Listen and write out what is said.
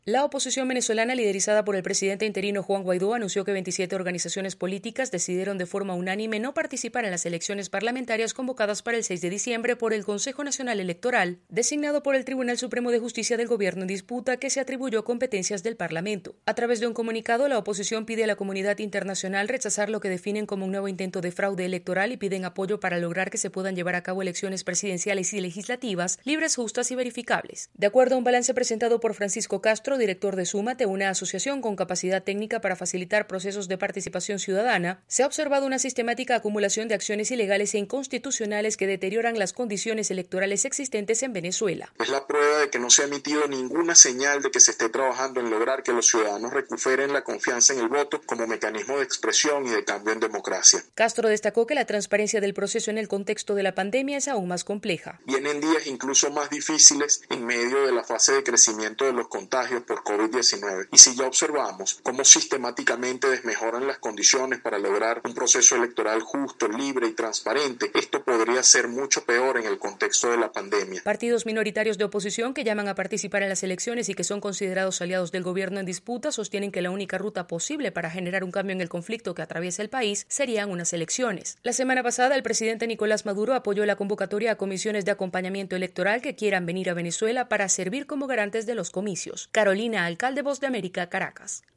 La oposición venezolana, liderizada por el presidente interino Juan Guaidó, anunció que 27 organizaciones políticas decidieron de forma unánime no participar en las elecciones parlamentarias convocadas para el 6 de diciembre por el Consejo Nacional Electoral, designado por el Tribunal Supremo de Justicia del Gobierno en disputa, que se atribuyó competencias del Parlamento. A través de un comunicado, la oposición pide a la comunidad internacional rechazar lo que definen como un nuevo intento de fraude electoral y piden apoyo para lograr que se puedan llevar a cabo elecciones presidenciales y legislativas libres, justas y verificables. De acuerdo a un balance presentado por Francisco Castro, director de Súmate, una asociación con capacidad técnica para facilitar procesos de participación ciudadana, se ha observado una sistemática acumulación de acciones ilegales e inconstitucionales que deterioran las condiciones electorales existentes en Venezuela. Es la prueba de que no se ha emitido ninguna señal de que se esté trabajando en lograr que los ciudadanos recuperen la confianza en el voto como mecanismo de expresión y de cambio en democracia. Castro destacó que la transparencia del proceso en el contexto de la pandemia es aún más compleja. Vienen días incluso más difíciles en medio de la fase de crecimiento de los contagios por COVID-19. Y si ya observamos cómo sistemáticamente desmejoran las condiciones para lograr un proceso electoral justo, libre y transparente, esto podría ser mucho peor en el contexto de la pandemia. Partidos minoritarios de oposición que llaman a participar en las elecciones y que son considerados aliados del gobierno en disputa sostienen que la única ruta posible para generar un cambio en el conflicto que atraviesa el país serían unas elecciones. La semana pasada, el presidente Nicolás Maduro apoyó la convocatoria a comisiones de acompañamiento electoral que quieran venir a Venezuela para servir como garantes de los comicios. Carolina Alcalde, Voz de América, Caracas.